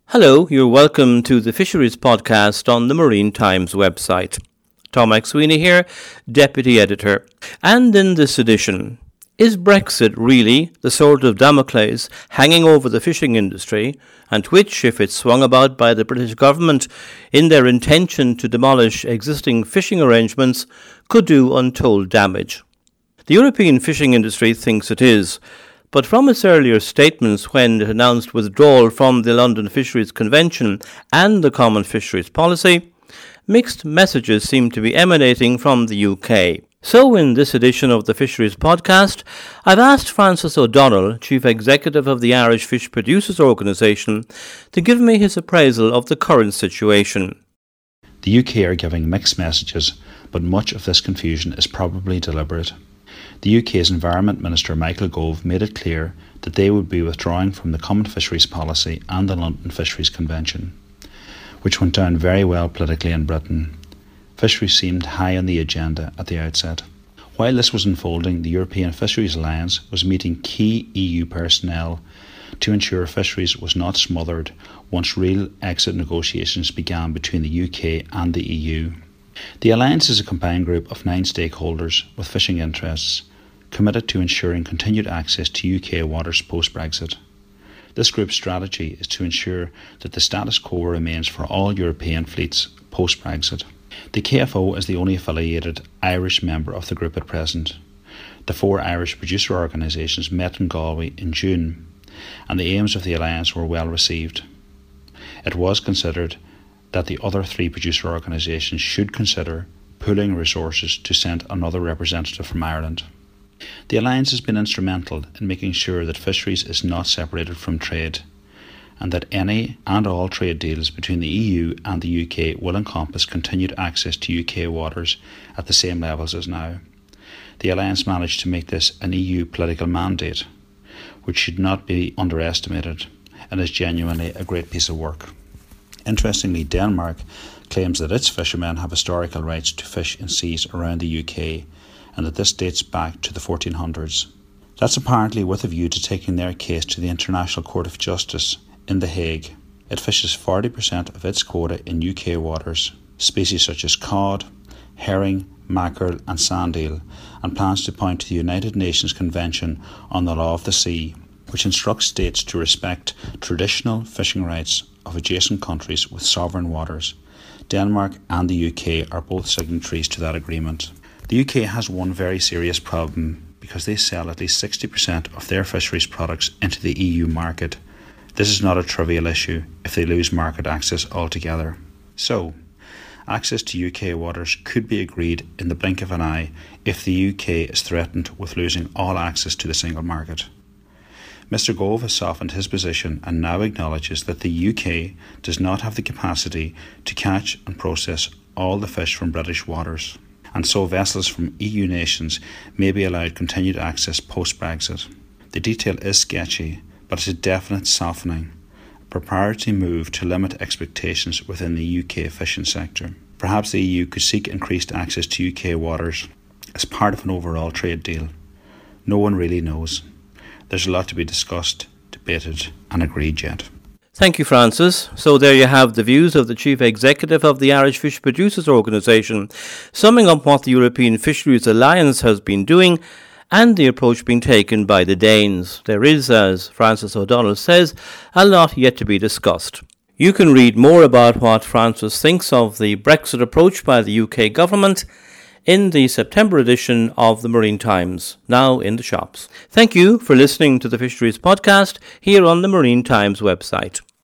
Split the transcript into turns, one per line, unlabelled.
Hello, you're welcome to the Fisheries Podcast on the Marine Times website. Tom McSweeney here, Deputy Editor. And in this edition, is Brexit really the sword of Damocles hanging over the fishing industry, and which, if it's swung about by the British government in their intention to demolish existing fishing arrangements, could do untold damage? The European fishing industry thinks it is, but from its earlier statements when it announced withdrawal from the London Fisheries Convention and the Common Fisheries Policy, mixed messages seem to be emanating from the UK. So in this edition of the Fisheries Podcast, I've asked Francis O'Donnell, Chief Executive of the Irish Fish Producers Organisation, to give me his appraisal of the current situation.
The UK are giving mixed messages, but much of this confusion is probably deliberate. The UK's Environment Minister Michael Gove made it clear that they would be withdrawing from the Common Fisheries Policy and the London Fisheries Convention, which went down very well politically in Britain. Fisheries seemed high on the agenda at the outset. While this was unfolding, the European Fisheries Alliance was meeting key EU personnel to ensure fisheries was not smothered once real exit negotiations began between the UK and the EU. The Alliance is a combined group of 9 stakeholders with fishing interests, committed to ensuring continued access to UK waters post-Brexit. This group's strategy is to ensure that the status quo remains for all European fleets post-Brexit. The KFO is the only affiliated Irish member of the group at present. The 4 Irish producer organisations met in Galway in June, and the aims of the Alliance were well received. It was considered that the other 3 producer organisations should consider pooling resources to send another representative from Ireland. The Alliance has been instrumental in making sure that fisheries is not separated from trade, and that any and all trade deals between the EU and the UK will encompass continued access to UK waters at the same levels as now. The Alliance managed to make this an EU political mandate, which should not be underestimated and is genuinely a great piece of work. Interestingly, Denmark claims that its fishermen have historical rights to fish in seas around the UK, and that this dates back to the 1400s. That's apparently with a view to taking their case to the International Court of Justice in The Hague. It fishes 40% of its quota in UK waters, species such as cod, herring, mackerel and sand eel, and plans to point to the United Nations Convention on the Law of the Sea, which instructs states to respect traditional fishing rights of adjacent countries with sovereign waters. Denmark and the UK are both signatories to that agreement. The UK has one very serious problem because they sell at least 60% of their fisheries products into the EU market. This is not a trivial issue if they lose market access altogether. So, access to UK waters could be agreed in the blink of an eye if the UK is threatened with losing all access to the single market. Mr Gove has softened his position and now acknowledges that the UK does not have the capacity to catch and process all the fish from British waters, and so vessels from EU nations may be allowed continued access post-Brexit. The detail is sketchy, but it's a definite softening, a preparatory move to limit expectations within the UK fishing sector. Perhaps the EU could seek increased access to UK waters as part of an overall trade deal. No one really knows. There's a lot to be discussed, debated and agreed yet.
Thank you, Francis. So there you have the views of the Chief Executive of the Irish Fish Producers Organisation, summing up what the European Fisheries Alliance has been doing and the approach being taken by the Danes. There is, as Francis O'Donnell says, a lot yet to be discussed. You can read more about what Francis thinks of the Brexit approach by the UK government in the September edition of the Marine Times, now in the shops. Thank you for listening to the Fisheries Podcast here on the Marine Times website.